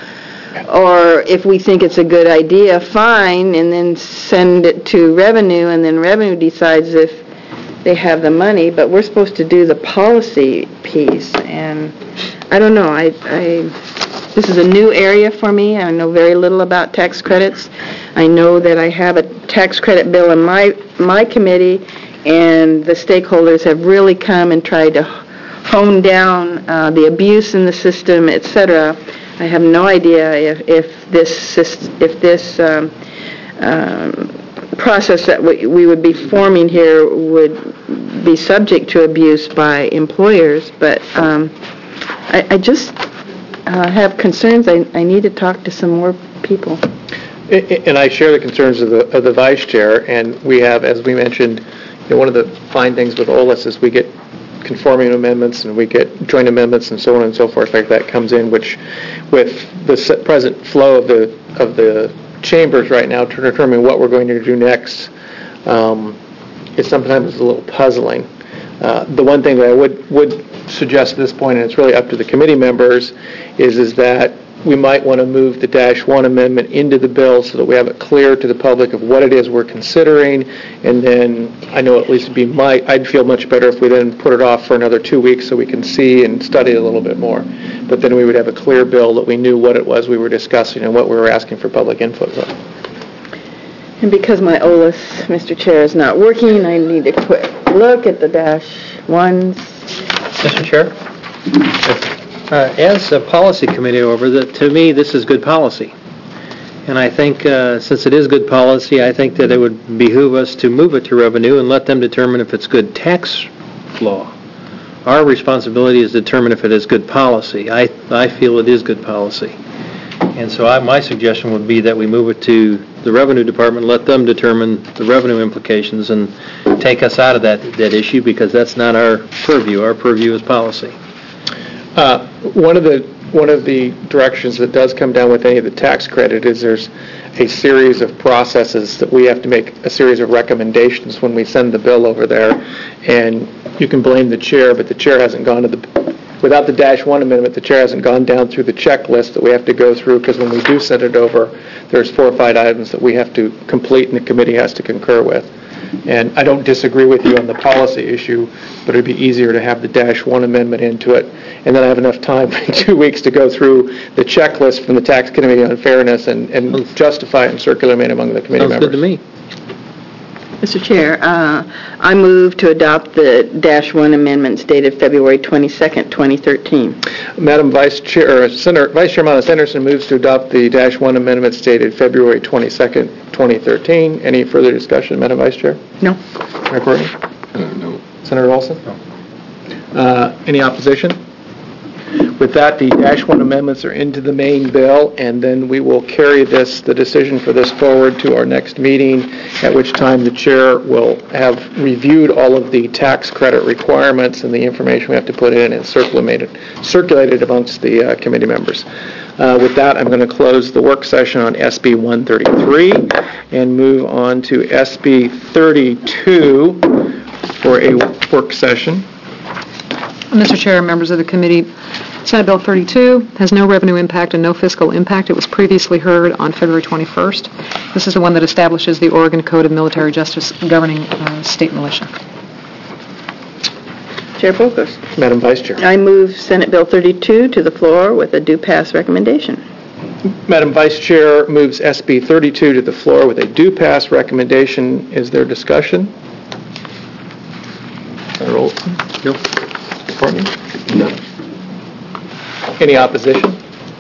or if we think it's a good idea, fine, and then send it to revenue, and then revenue decides if they have the money. But we're supposed to do the policy piece, and I don't know. I, I This is a new area for me. I know very little about tax credits. I know that I have a tax credit bill in my my committee, and the stakeholders have really come and tried to hone down uh, the abuse in the system, et cetera. I have no idea if, if this if this um, um, process that we, we would be forming here would be subject to abuse by employers, but um, I, I just uh, have concerns. I, I need to talk to some more people. And I share the concerns of the, of the Vice Chair, and we have, as we mentioned, you know, one of the fine things with O L I S is we get conforming amendments and we get joint amendments and so on and so forth like that comes in, which with the present flow of the of the chambers right now to determine what we're going to do next, um, it sometimes is a little puzzling. Uh, The one thing that I would, would suggest at this point, and it's really up to the committee members, is, is that we might want to move the dash one amendment into the bill so that we have it clear to the public of what it is we're considering, and then, I know at least it'd be my, I'd feel much better if we then put it off for another two weeks so we can see and study it a little bit more. But then we would have a clear bill that we knew what it was we were discussing and what we were asking for public input on. And because my O L A S, Mister Chair, is not working, I need a quick look at the dash ones. Mister Chair? Uh, As a policy committee over, that to me, this is good policy. And I think, uh, since it is good policy, I think that it would behoove us to move it to revenue and let them determine if it's good tax law. Our responsibility is to determine if it is good policy. I, I feel it is good policy. And so I, my suggestion would be that we move it to the Revenue Department, let them determine the revenue implications and take us out of that, that issue, because that's not our purview. Our purview is policy. Uh, One of the one of the directions that does come down with any of the tax credit is there's a series of processes that we have to make a series of recommendations when we send the bill over there, and you can blame the chair, but the chair hasn't gone to the, without the dash one amendment, the chair hasn't gone down through the checklist that we have to go through, because when we do send it over, there's four or five items that we have to complete and the committee has to concur with. And I don't disagree with you on the policy issue, but it'd be easier to have the dash one amendment into it. And then I have enough time in two weeks to go through the checklist from the Tax Committee on Fairness and, and justify it and circulate it among the committee Sounds members. good to me. Mister Chair, uh, I move to adopt the dash one amendments dated February twenty-second, twenty thirteen. Madam Vice Chair, or Senator, Vice Chair Monas-Anderson moves to adopt the dash one amendments dated February twenty-second, twenty thirteen. Any further discussion, Madam Vice Chair? No. Senator Courtney? Uh, no. Senator Olson? No. Uh, any opposition? With that, the dash one amendments are into the main bill, and then we will carry this, the decision for this forward to our next meeting, at which time the chair will have reviewed all of the tax credit requirements and the information we have to put in and circulated, circulated amongst the uh, committee members. Uh, with that, I'm going to close the work session on S B one thirty-three and move on to S B thirty-two for a work session. Mister Chair, members of the committee, Senate Bill thirty-two has no revenue impact and no fiscal impact. It was previously heard on February twenty-first. This is the one that establishes the Oregon Code of Military Justice governing uh, state militia. Chair Bocos. Madam Vice Chair. I move Senate Bill thirty-two to the floor with a due pass recommendation. Madam Vice Chair moves S B thirty-two to the floor with a due pass recommendation. Is there discussion? Senator Olson? Nope. Courtney? No. Any opposition?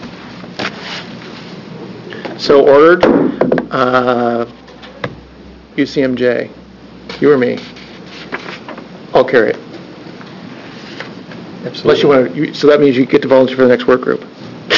So ordered. Uh, U C M J, you or me? I'll carry it. Absolutely. Unless you want to, you, so that means you get to volunteer for the next work group.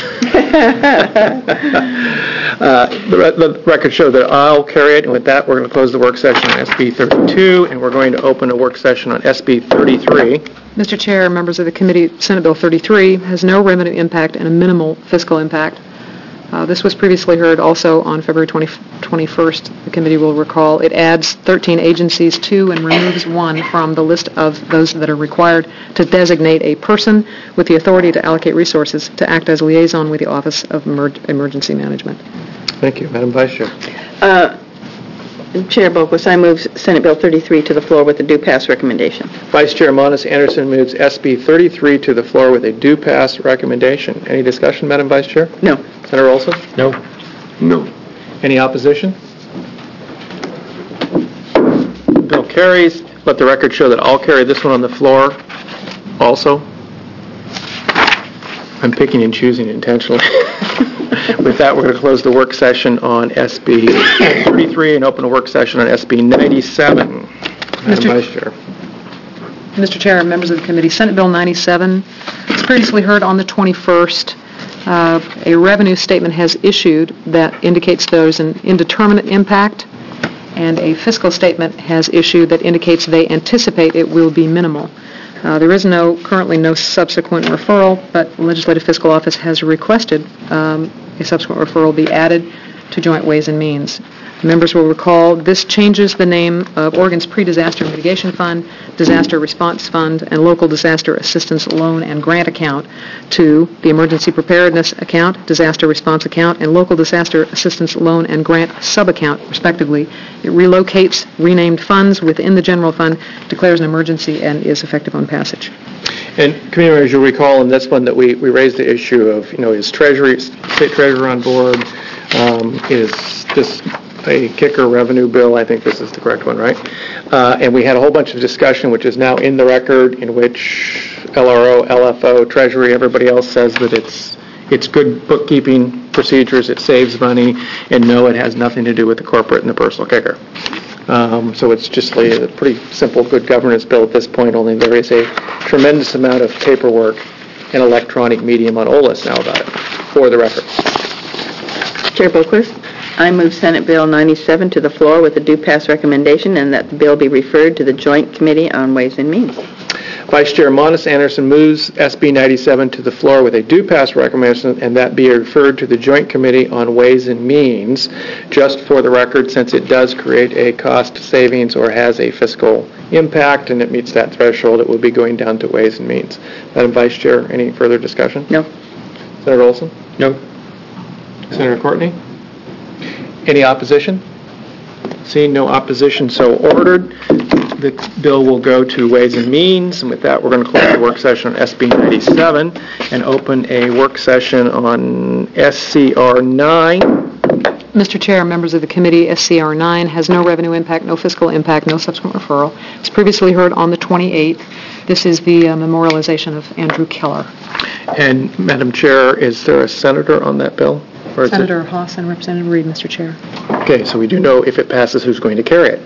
uh, the, re- the record show that I'll carry it, and with that, we're going to close the work session on S B thirty-two, and we're going to open a work session on S B thirty-three. Mister Chair, members of the committee, Senate Bill thirty-three has no revenue impact and a minimal fiscal impact. Uh, this was previously heard also on February twenty-first. The committee will recall it adds thirteen agencies to and removes one from the list of those that are required to designate a person with the authority to allocate resources to act as liaison with the Office of Emer- Emergency Management. Thank you. Madam Vice Chair. Uh, Chair Bocos, I move Senate Bill thirty-three to the floor with a due pass recommendation. Vice Chair Monas-Anderson moves S B thirty-three to the floor with a due pass recommendation. Any discussion, Madam Vice Chair? No. Senator Olson? No. No. Any opposition? Bill carries. Let the record show that I'll carry this one on the floor also. I'm picking and choosing intentionally. With that, we're going to close the work session on S B thirty-three and open a work session on S B ninety-seven. Madam Mister Vice Chair. Mister Chair, members of the committee, Senate Bill ninety-seven was previously heard on the twenty-first. Uh, a revenue statement has issued that indicates there's an indeterminate impact, and a fiscal statement has issued that indicates they anticipate it will be minimal. Uh, there is no currently no subsequent referral, but the Legislative Fiscal Office has requested um, a subsequent referral be added to Joint Ways and Means. Members will recall this changes the name of Oregon's Pre-Disaster Mitigation Fund, Disaster Response Fund, and Local Disaster Assistance Loan and Grant Account to the Emergency Preparedness Account, Disaster Response Account, and Local Disaster Assistance Loan and Grant Sub-Account, respectively. It relocates renamed funds within the general fund, declares an emergency, and is effective on passage. And committee members, you'll recall in this one that we, we raised the issue of, you know, is Treasury, State Treasurer on board? Um, is this a kicker revenue bill? I think this is the correct one, right? Uh, and we had a whole bunch of discussion, which is now in the record, in which L R O, L F O, Treasury, everybody else says that it's it's good bookkeeping procedures, it saves money, and no, it has nothing to do with the corporate and the personal kicker. Um, so it's just a pretty simple good governance bill at this point, only there is a tremendous amount of paperwork and electronic medium on O L A S now about it, for the record. Chair Boquist, I move Senate Bill ninety-seven to the floor with a due pass recommendation and that the bill be referred to the Joint Committee on Ways and Means. Vice Chair Monis Anderson moves S B ninety-seven to the floor with a due pass recommendation and that be referred to the Joint Committee on Ways and Means. Just for the record, since it does create a cost savings or has a fiscal impact and it meets that threshold, it will be going down to Ways and Means. Madam Vice Chair, any further discussion? No. Senator Olson? No. Senator Courtney? Any opposition? Seeing no opposition, so ordered. The bill will go to Ways and Means, and with that, we're going to close the work session on S B ninety-seven and open a work session on S C R nine. Mister Chair, members of the committee, S C R nine has no revenue impact, no fiscal impact, no subsequent referral. It was previously heard on the twenty-eighth. This is the uh, memorialization of Andrew Keller. And, Madam Chair, is there a senator on that bill? Or is Senator it... Haas and Representative Reed, Mister Chair. Okay, so we do know if it passes who's going to carry it.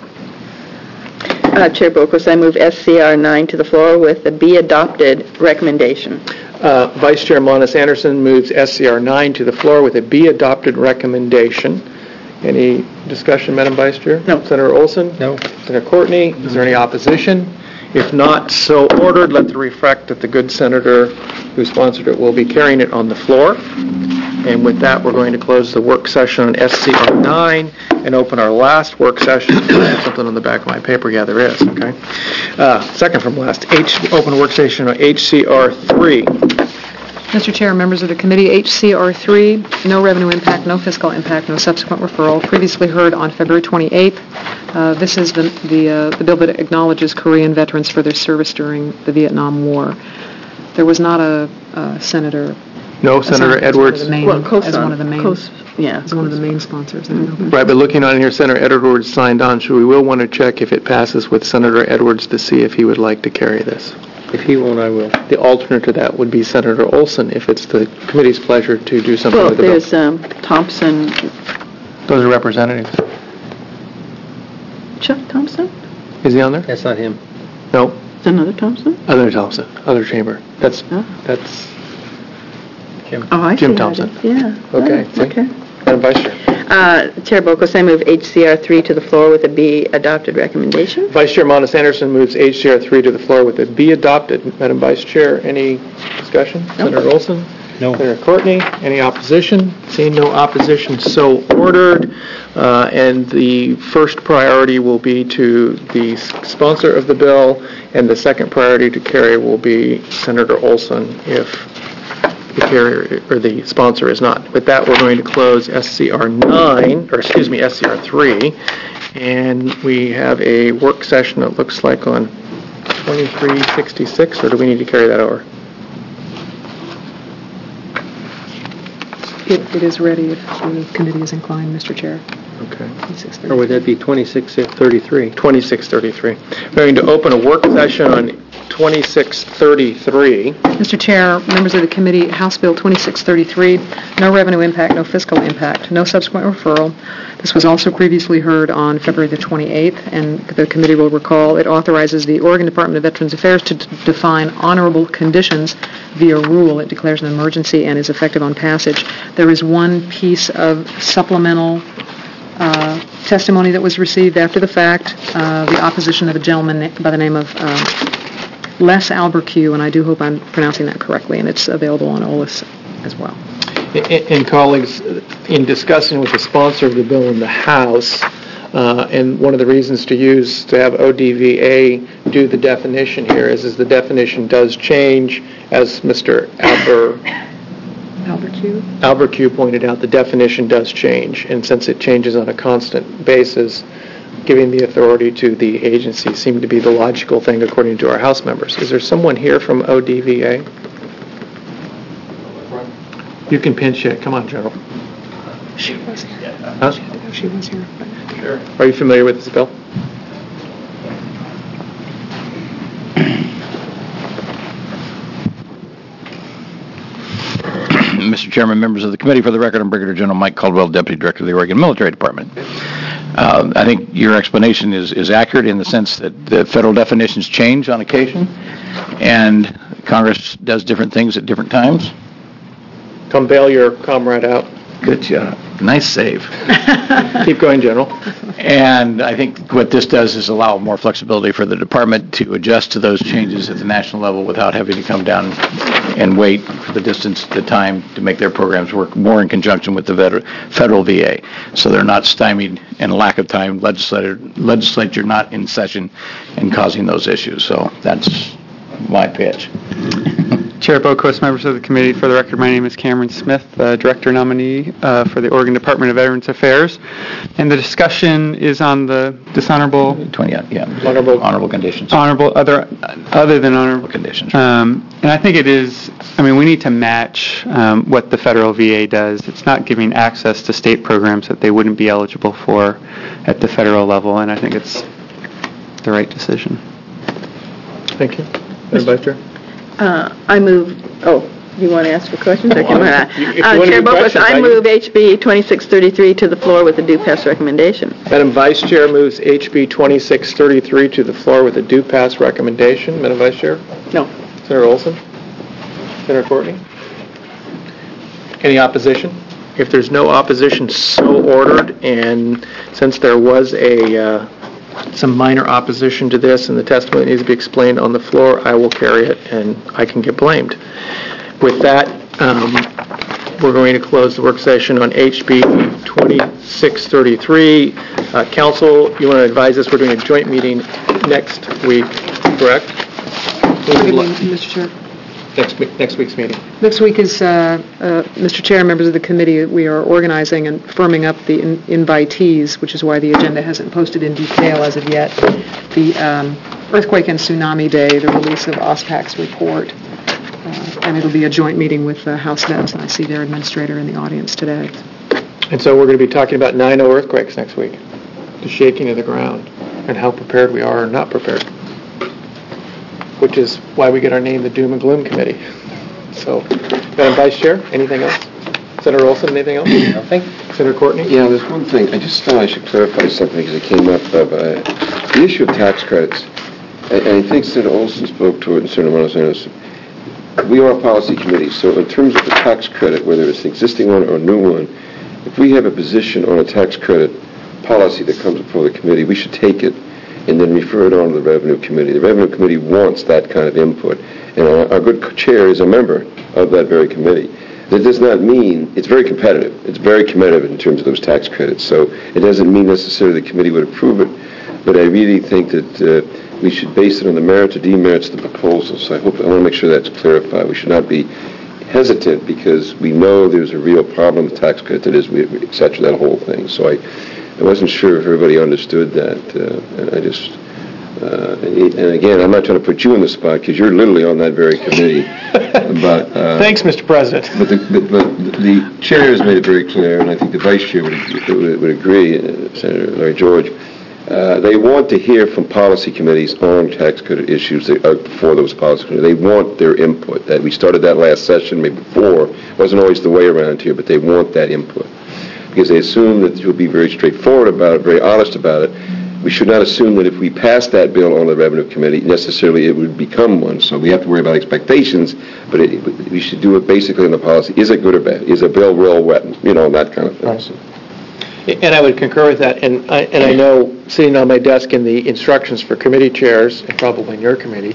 Uh, Chair Boquist, I move S C R nine to the floor with a be adopted recommendation. Uh, Vice Chair Monis Anderson moves S C R nine to the floor with a be adopted recommendation. Any discussion, Madam Vice Chair? No. Senator Olson? No. Senator Courtney? Is there any opposition? If not, so ordered. Let the reflect that the good senator who sponsored it will be carrying it on the floor. And with that, we're going to close the work session on S C R nine and open our last work session. There's something on the back of my paper. Yeah, there is. Okay. Uh, second from last, H, open work session on H C R three. Mister Chair, members of the committee, H C R three, no revenue impact, no fiscal impact, no subsequent referral, previously heard on February twenty-eighth. Uh, this is the the, uh, the bill that acknowledges Korean veterans for their service during the Vietnam War. There was not a uh, senator. No, Senator Edwards. As one of the main, Well, as one of the main, cos- yeah, as one of the main sponsors. I don't know. Right, but looking on here, Senator Edwards signed on, so we will want to check if it passes with Senator Edwards to see if he would like to carry this. If he won't, I will. The alternate to that would be Senator Olson, if it's the committee's pleasure to do something Well, with the bill. there's um, Thompson. Those are representatives. Chuck Thompson? Is he on there? That's not him. No, Is another Thompson? other Thompson, other chamber. That's, Oh. that's Jim. Oh, I Jim see how it Thompson. is. Yeah. Okay, Oh, see? okay. Madam Vice Chair. Uh, Chair Boquist, I move H C R three to the floor with a be adopted recommendation. Vice Chair Monis Anderson moves H C R three to the floor with it be adopted. Madam Vice Chair, any discussion? Senator Olson? No. Senator Courtney, any opposition? Seeing no opposition, so ordered. Uh, and the first priority will be to the sponsor of the bill, and the second priority to carry will be Senator Olson if the carrier or the sponsor is not. With that, we're going to close S C R nine, or excuse me, S C R three, and we have a work session that looks like on twenty-three sixty-six, or do we need to carry that over? It, it is ready if the committee is inclined, Mister Chair. Okay. Or would that be twenty-six thirty-three? twenty-six thirty-three. We're going to open a work session on twenty-six thirty-three. Mister Chair, members of the committee, House Bill twenty-six thirty-three, no revenue impact, no fiscal impact, no subsequent referral. This was also previously heard on February the twenty-eighth, and the committee will recall it authorizes the Oregon Department of Veterans Affairs to d- define honorable conditions via rule. It declares an emergency and is effective on passage. There is one piece of supplemental uh, testimony that was received after the fact, uh, the opposition of a gentleman by the name of uh, Les Alberque, and I do hope I'm pronouncing that correctly, and it's available on O L A S as well. And colleagues, in discussing with the sponsor of the bill in the House, uh, and one of the reasons to use, to have O D V A do the definition here is, is the definition does change, as Mister Albert, Albertque pointed out, the definition does change, and since it changes on a constant basis, giving the authority to the agency seemed to be the logical thing according to our House members. Is there someone here from O D V A? You can pinch it. Come on, General. She was here. Huh? She was here. Sure. Are you familiar with this bill? Mister Chairman, members of the committee, for the record, I'm Brigadier General Mike Caldwell, Deputy Director of the Oregon Military Department. Uh, I think your explanation is, is accurate in the sense that the federal definitions change on occasion, and Congress does different things at different times. Come bail your comrade out. Good job. Nice save. Keep going, General. And I think what this does is allow more flexibility for the department to adjust to those changes at the national level without having to come down and wait for the distance, the time to make their programs work more in conjunction with the federal V A. So they're not stymied and lack of time, legislature, legislature not in session and causing those issues. So that's my pitch. Chair Boquist, members of the committee, for the record, my name is Cameron Smith, uh, Director Nominee uh, for the Oregon Department of Veterans Affairs. And the discussion is on the dishonorable... twenty, yeah. Honorable, honorable conditions. Honorable, other other than honorable conditions. Um, and I think it is, I mean, we need to match um, what the federal V A does. It's not giving access to state programs that they wouldn't be eligible for at the federal level, and I think it's the right decision. Thank you. Madam Vice Chair. Uh, I move, oh, you want to ask for questions? I can, uh, If you want to uh, do Chair Boquist, questions, I I- move H B twenty-six thirty-three to the floor with a due pass recommendation. Madam Vice Chair moves H B twenty-six thirty-three to the floor with a due pass recommendation. Madam Vice Chair? No. Senator Olson? Senator Courtney? Any opposition? If there's no opposition, so ordered, and since there was a uh, some minor opposition to this and the testimony needs to be explained on the floor, I will carry it and I can get blamed. With that, um, we're going to close the work session on H B twenty-six thirty-three. Uh, Council, you want to advise us we're doing a joint meeting next week, correct? Good evening, Mister Chair. Next, me- next week's meeting. Next week is, uh, uh, Mister Chair, members of the committee, we are organizing and firming up the in- invitees, which is why the agenda hasn't posted in detail as of yet. The um, Earthquake and Tsunami Day, the release of OSPAC's report, uh, and it'll be a joint meeting with uh, House Vets, and I see their administrator in the audience today. And so we're going to be talking about nine oh earthquakes next week, the shaking of the ground, and how prepared we are or not prepared, which is why we get our name the Doom and Gloom Committee. So, Madam Vice Chair, anything else? Senator Olson, anything else? Nothing. Senator Courtney? Yeah, there's one thing. I just thought I should clarify something because it came up. Uh, the issue of tax credits, and, and I think Senator Olson spoke to it, and Senator Monazanos. We are a policy committee, so in terms of the tax credit, whether it's an existing one or a new one, if we have a position on a tax credit policy that comes before the committee, we should take it and then refer it on to the Revenue Committee. The Revenue Committee wants that kind of input, and our, our good chair is a member of that very committee. That does not mean, it's very competitive. It's very competitive in terms of those tax credits, so it doesn't mean necessarily the committee would approve it, but I really think that uh, we should base it on the merits or demerits of the proposal, so I hope, I want to make sure that's clarified. We should not be hesitant because we know there's a real problem with tax credit, that is, et cetera, that whole thing. So I, I wasn't sure if everybody understood that, uh, and I just, uh, and, and again, I'm not trying to put you in the spot because you're literally on that very committee. But uh, Thanks, Mister President. But the, the, but the chair has made it very clear, and I think the vice chair would, would, would agree, uh, Senator Larry George. Uh, they want to hear from policy committees on tax credit issues that are before those policy committees. They want their input. That we started that last session, maybe before. It wasn't always the way around here, but they want that input because they assume that you'll be very straightforward about it, very honest about it. We should not assume that if we pass that bill on the Revenue Committee, necessarily it would become one. So we have to worry about expectations, but it, we should do it basically in the policy. Is it good or bad? Is a bill real wet? You know, that kind of thing. Right. And I would concur with that. And I, and I know, sitting on my desk in the instructions for committee chairs, and probably in your committee,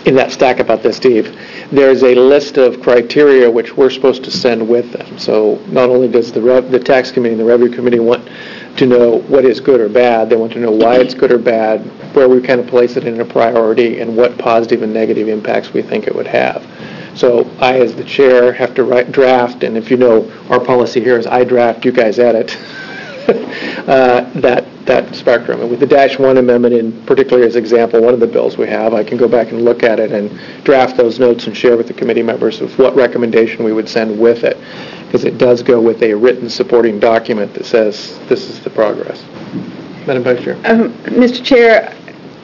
in that stack about this, Steve, there's a list of criteria which we're supposed to send with them. So not only does the rev, the tax committee and the revenue committee want to know what is good or bad, they want to know why it's good or bad, where we kind of place it in a priority, and what positive and negative impacts we think it would have. So I, as the chair, have to write, draft, and if you know, our policy here is I draft, you guys edit, uh, that that spectrum. And with the Dash one amendment, in particularly as example, one of the bills we have, I can go back and look at it and draft those notes and share with the committee members of what recommendation we would send with it, because it does go with a written supporting document that says this is the progress. Madam Vice Chair. Um, Mister Chair,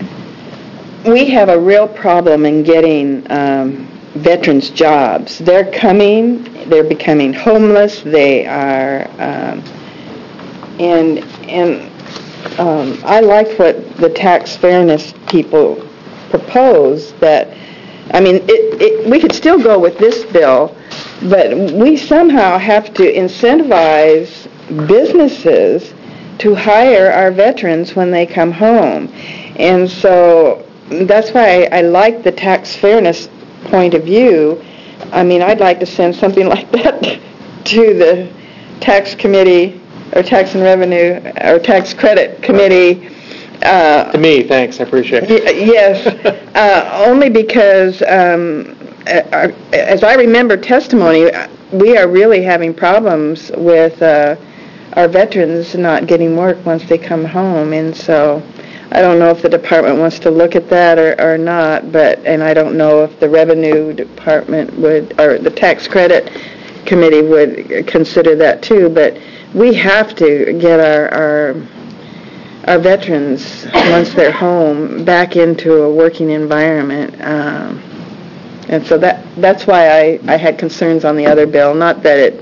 we have a real problem in getting um, veterans jobs. They're coming, they're becoming homeless, they are, um, and, and um, I like what the tax fairness people propose, that, I mean, it, it, we could still go with this bill, but we somehow have to incentivize businesses to hire our veterans when they come home. And so that's why I, I like the tax fairness point of view. I mean, I'd like to send something like that to the tax committee, or tax and revenue, or tax credit committee. Uh, to me, thanks, I appreciate it. Y- yes, uh, only because, um, uh, as I remember testimony, we are really having problems with uh, our veterans not getting work once they come home, and so I don't know if the department wants to look at that or, or not, but, and I don't know if the revenue department would, or the tax credit committee would consider that too, but we have to get our, our, our veterans, once they're home, back into a working environment. Um, and so that, that's why I, I had concerns on the other bill, not that it,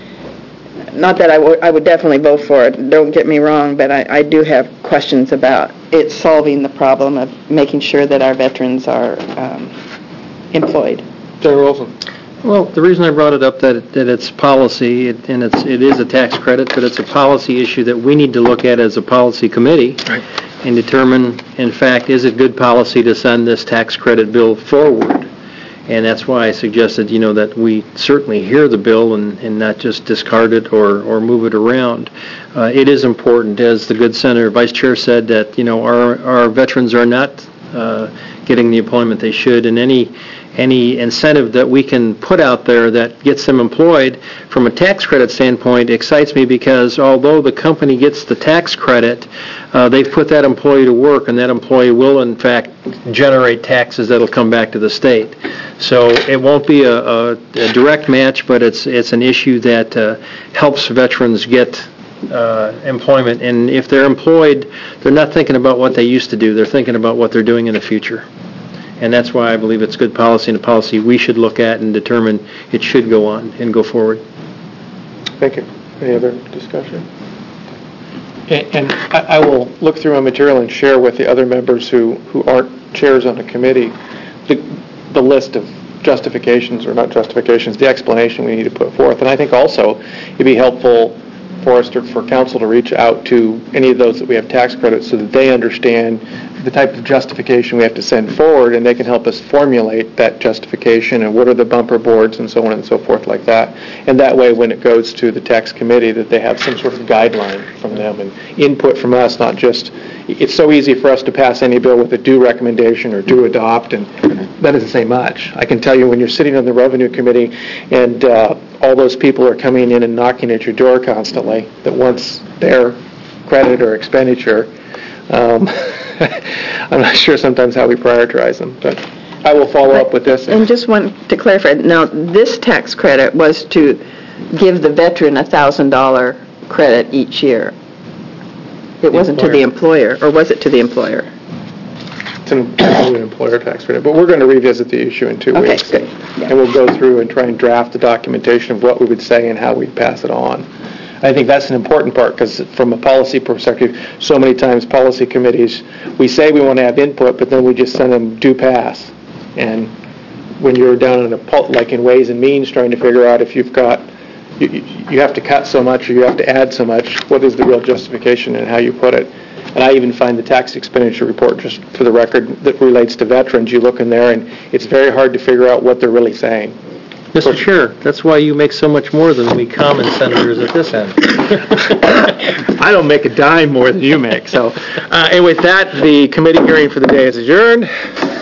Not that I would I would definitely vote for it, don't get me wrong, but I, I do have questions about it solving the problem of making sure that our veterans are um, employed. Senator Wilson. Well, the reason I brought it up, that that it's policy, it, and it's it is a tax credit, but it's a policy issue that we need to look at as a policy committee, right, and determine, in fact, is it good policy to send this tax credit bill forward? And that's why I suggested, you know, that we certainly hear the bill and, and not just discard it or, or move it around. Uh, it is important, as the good Senator Vice Chair said, that, you know, our, our veterans are not uh, getting the employment they should, and any any incentive that we can put out there that gets them employed from a tax credit standpoint excites me, because although the company gets the tax credit, uh, they've put that employee to work, and that employee will, in fact, generate taxes that'll come back to the state. So it won't be a, a, a direct match, but it's it's an issue that uh, helps veterans get uh, employment. And if they're employed, they're not thinking about what they used to do. They're thinking about what they're doing in the future. And that's why I believe it's good policy, and a policy we should look at and determine it should go on and go forward. Thank you. Any other discussion? And, and I, I will look through my material and share with the other members who, who aren't chairs on the committee the, the list of justifications, or not justifications, the explanation we need to put forth. And I think also it'd be helpful for us to, for council to reach out to any of those that we have tax credits, so that they understand the type of justification we have to send forward, and they can help us formulate that justification and what are the bumper boards and so on and so forth like that. And that way, when it goes to the tax committee, that they have some sort of guideline from them and input from us, not just, it's so easy for us to pass any bill with a do recommendation or do adopt, and that doesn't say much. I can tell you, when you're sitting on the revenue committee and uh, all those people are coming in and knocking at your door constantly, that once their credit or expenditure, um, I'm not sure sometimes how we prioritize them, but I will follow up with this. And just want to clarify, now this tax credit was to give the veteran a one thousand dollars credit each year. It wasn't to the employer, or was it to the employer? It's an, an employer tax credit, but we're going to revisit the issue in two okay, weeks. Good. Yeah. And we'll go through and try and draft the documentation of what we would say and how we'd pass it on. I think that's an important part, because from a policy perspective, so many times policy committees, we say we want to have input, but then we just send them do pass. And when you're down in a, like in Ways and Means, trying to figure out if you've got, you, you have to cut so much or you have to add so much, what is the real justification and how you put it? And I even find the tax expenditure report, just for the record, that relates to veterans, you look in there and it's very hard to figure out what they're really saying. Mister Chair, that's why you make so much more than we common senators at this end. I don't make a dime more than you make, so. Uh, and with that, the committee hearing for the day is adjourned.